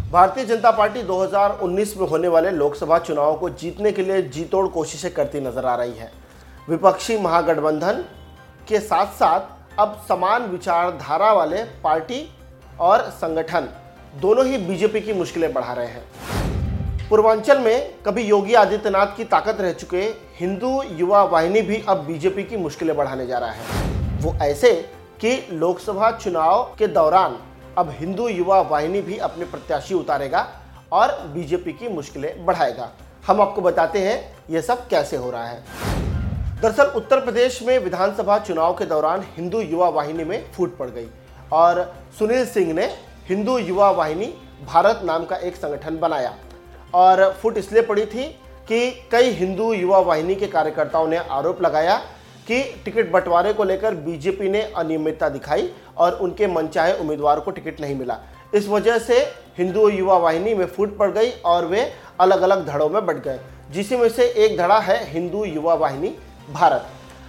Bharatiya Janata party 2019 में होने वाले लोकसभा चुनाव को जीतने के लिए जी तोड़ कोशिशें करती नजर आ रही है। विपक्षी महागठबंधन के साथ साथ अब समान विचारधारा वाले पार्टी और संगठन दोनों ही बीजेपी की मुश्किलें बढ़ा रहे हैं। पूर्वांचल में कभी योगी आदित्यनाथ की ताकत रह चुके हिंदू युवा वाहिनी भी अब बीजेपी की मुश्किलें बढ़ाने जा रहा है। वो ऐसे कि लोकसभा चुनाव के दौरान अब हिंदू युवा वाहिनी भी अपने प्रत्याशी उतारेगा और बीजेपी की मुश्किलें बढ़ाएगा। हम आपको बताते हैं यह सब कैसे हो रहा है। दरअसल उत्तर प्रदेश में विधानसभा चुनाव के दौरान हिंदू युवा वाहिनी में फूट पड़ गई और सुनील सिंह ने हिंदू युवा वाहिनी भारत नाम का एक संगठन बनाया। और फूट इसलिए पड़ी थी कि कई हिंदू युवा वाहिनी के कार्यकर्ताओं ने आरोप लगाया कि टिकट बंटवारे को लेकर बीजेपी ने अनियमितता दिखाई और उनके मनचाहे उम्मीदवार को टिकट नहीं मिला। इस वजह से हिंदू युवा वाहिनी में फूट पड़ गई और वे अलग अलग धड़ों में बंट गए, जिसमें से एक धड़ा है हिंदू युवा वाहिनी भारत।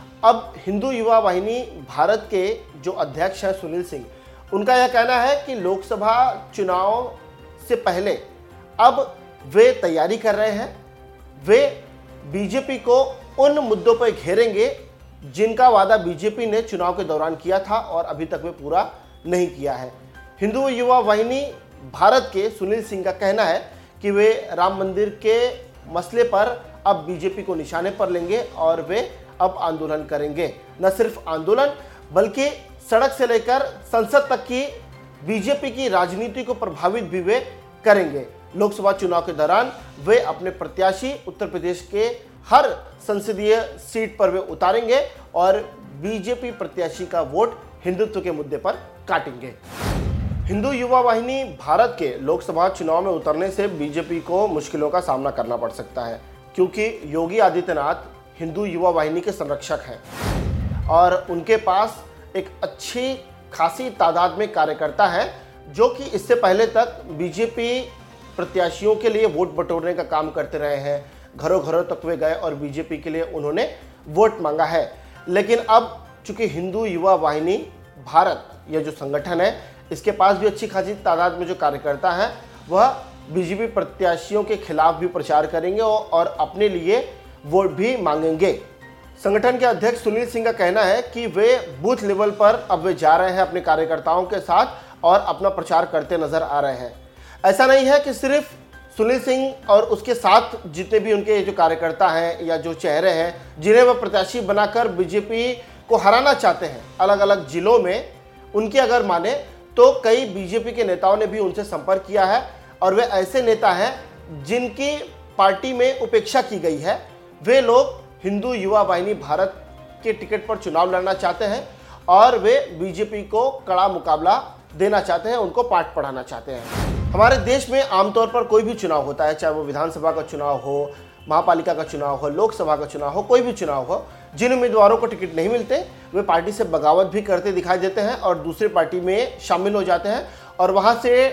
अब हिंदू युवा वाहिनी भारत के जो अध्यक्ष हैं सुनील सिंह, उनका यह कहना है कि लोकसभा चुनाव से पहले अब वे तैयारी कर रहे हैं। वे बीजेपी को उन मुद्दों पर घेरेंगे जिनका वादा बीजेपी ने चुनाव के दौरान किया था और अभी तक वे पूरा नहीं किया है। हिंदू युवा वाहिनी भारत के सुनील सिंह का कहना है कि वे राम मंदिर के मसले पर अब बीजेपी को निशाने पर लेंगे और वे अब आंदोलन करेंगे। न सिर्फ आंदोलन बल्कि सड़क से लेकर संसद तक की बीजेपी की राजनीति को प्रभावित भी वे करेंगे। लोकसभा चुनाव के दौरान वे अपने प्रत्याशी उत्तर प्रदेश के हर संसदीय सीट पर वे उतारेंगे और बीजेपी प्रत्याशी का वोट हिंदुत्व के मुद्दे पर काटेंगे। हिंदू युवा वाहिनी भारत के लोकसभा चुनाव में उतरने से बीजेपी को मुश्किलों का सामना करना पड़ सकता है, क्योंकि योगी आदित्यनाथ हिंदू युवा वाहिनी के संरक्षक हैं और उनके पास एक अच्छी खासी तादाद में कार्यकर्ता हैं जो कि इससे पहले तक बीजेपी प्रत्याशियों के लिए वोट बटोरने का काम करते रहे हैं। घरों घरों तक वे गए और बीजेपी के लिए उन्होंने वोट मांगा है। लेकिन अब चूंकि हिंदू युवा वाहिनी भारत यह जो संगठन है, इसके पास भी अच्छी खासी तादाद में जो कार्यकर्ता हैं, वह बीजेपी प्रत्याशियों के खिलाफ भी प्रचार करेंगे और अपने लिए वोट भी मांगेंगे। संगठन के अध्यक्ष सुनील सिंह का कहना है कि वे बूथ लेवल पर अब वे जा रहे हैं अपने कार्यकर्ताओं के साथ और अपना प्रचार करते नजर आ रहे हैं। ऐसा नहीं है कि सिर्फ सुनील सिंह और उसके साथ जितने भी उनके जो कार्यकर्ता हैं या जो चेहरे हैं जिन्हें वह प्रत्याशी बनाकर बीजेपी को हराना चाहते हैं अलग अलग जिलों में, उनकी अगर माने तो कई बीजेपी के नेताओं ने भी उनसे संपर्क किया है और वे ऐसे नेता हैं जिनकी पार्टी में उपेक्षा की गई है। वे लोग हिंदू युवा वाहिनी भारत के टिकट पर चुनाव लड़ना चाहते हैं और वे बीजेपी को कड़ा मुकाबला देना चाहते हैं, उनको पाठ पढ़ाना चाहते हैं। हमारे देश में आमतौर पर कोई भी चुनाव होता है, चाहे वो विधानसभा का चुनाव हो, महापालिका का चुनाव हो, लोकसभा का चुनाव हो, कोई भी चुनाव हो, जिन उम्मीदवारों को टिकट नहीं मिलते वे पार्टी से बगावत भी करते दिखाई देते हैं और दूसरी पार्टी में शामिल हो जाते हैं और वहां से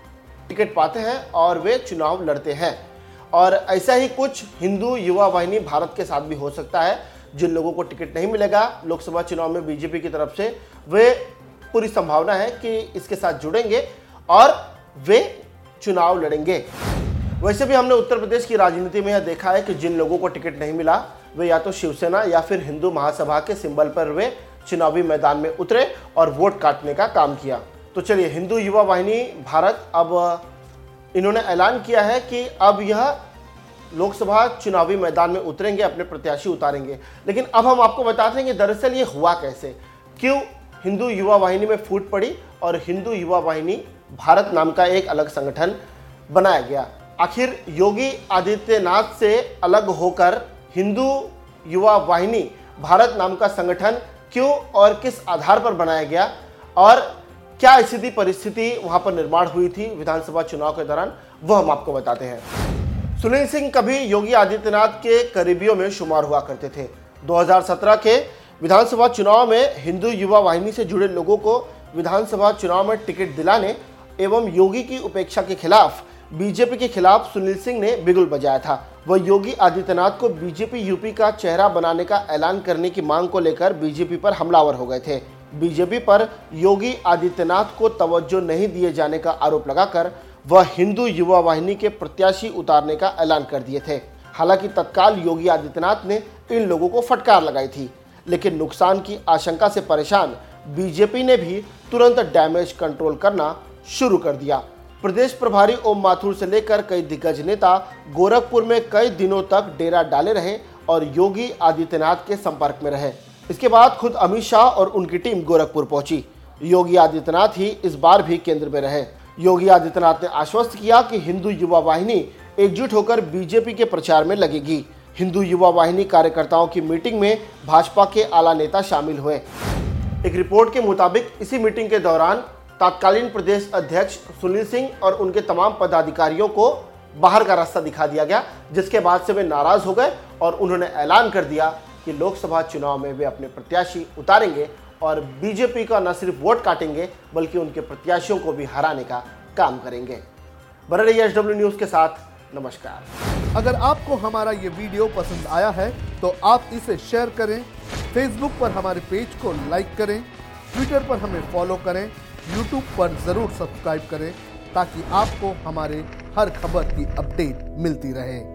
टिकट पाते हैं और वे चुनाव लड़ते हैं। और ऐसा ही कुछ हिंदू युवा वाहिनी भारत के साथ भी हो सकता है। जिन लोगों को टिकट नहीं मिलेगा लोकसभा चुनाव में बीजेपी की तरफ से, वे पूरी संभावना है कि इसके साथ जुड़ेंगे और वे चुनाव लड़ेंगे। वैसे भी हमने उत्तर प्रदेश की राजनीति में यह देखा है कि जिन लोगों को टिकट नहीं मिला वे या तो शिवसेना या फिर हिंदू महासभा के सिंबल पर वे चुनावी मैदान में उतरे और वोट काटने का काम किया। तो चलिए, हिंदू युवा वाहिनी भारत अब इन्होंने ऐलान किया है कि अब यह लोकसभा चुनावी मैदान में उतरेंगे, अपने प्रत्याशी उतारेंगे। लेकिन अब हम आपको बताते हैं कि दरअसल ये हुआ कैसे, क्यों हिंदू युवा वाहिनी में फूट पड़ी और हिंदू युवा वाहिनी भारत नाम का एक अलग संगठन बनाया गया। आखिर योगी आदित्यनाथ से अलग होकर हिंदू युवा वाहिनी भारत नाम का संगठन क्यों और किस आधार पर बनाया गया और क्या स्थिति परिस्थिति वहां पर निर्माण हुई थी विधानसभा चुनाव के दौरान, वह हम आपको बताते हैं। सुनील सिंह कभी योगी आदित्यनाथ के करीबियों में शुमार हुआ करते थे। 2017 के विधानसभा चुनाव में हिंदू युवा वाहिनी से जुड़े लोगों को विधानसभा चुनाव में टिकट दिलाने एवं योगी की उपेक्षा के खिलाफ बीजेपी के खिलाफ सुनील सिंह ने बिगुल बजाया था। वह योगी आदित्यनाथ को बीजेपी यूपी का चेहरा बनाने का ऐलान करने की मांग को लेकर बीजेपी पर हमलावर हो गए थे। बीजेपी पर योगी आदित्यनाथ को तवज्जो नहीं दिए जाने का आरोप लगाकर वह हिंदू युवा वाहिनी के प्रत्याशी उतारने का ऐलान कर दिए थे। हालांकि तत्काल योगी आदित्यनाथ ने इन लोगों को फटकार लगाई थी, लेकिन नुकसान की आशंका से परेशान बीजेपी ने भी तुरंत डैमेज कंट्रोल करना शुरू कर दिया। प्रदेश प्रभारी ओम माथुर से लेकर कई दिग्गज नेता गोरखपुर में कई दिनों तक डेरा डाले रहे और योगी आदित्यनाथ के संपर्क में रहे। इसके बाद खुद अमित शाह और उनकी टीम गोरखपुर पहुंची। योगी आदित्यनाथ ही इस बार भी केंद्र में रहे। योगी आदित्यनाथ ने आश्वस्त किया कि हिंदू युवा वाहिनी एकजुट होकर बीजेपी के प्रचार में लगेगी। हिंदू युवा वाहिनी कार्यकर्ताओं की मीटिंग में भाजपा के आला नेता शामिल हुए। एक रिपोर्ट के मुताबिक इसी मीटिंग के दौरान तत्कालीन प्रदेश अध्यक्ष सुनील सिंह और उनके तमाम पदाधिकारियों को बाहर का रास्ता दिखा दिया गया, जिसके बाद से वे नाराज हो गए और उन्होंने ऐलान कर दिया कि लोकसभा चुनाव में वे अपने प्रत्याशी उतारेंगे और बीजेपी का न सिर्फ वोट काटेंगे बल्कि उनके प्रत्याशियों को भी हराने का काम करेंगे। बने रहिए एचडब्ल्यू न्यूज़ के साथ। नमस्कार। अगर आपको हमारा ये वीडियो पसंद आया है तो आप इसे शेयर करें, फेसबुक पर हमारे पेज को लाइक करें, ट्विटर पर हमें फॉलो करें, यूट्यूब पर ज़रूर सब्सक्राइब करें ताकि आपको हमारे हर खबर की अपडेट मिलती रहे।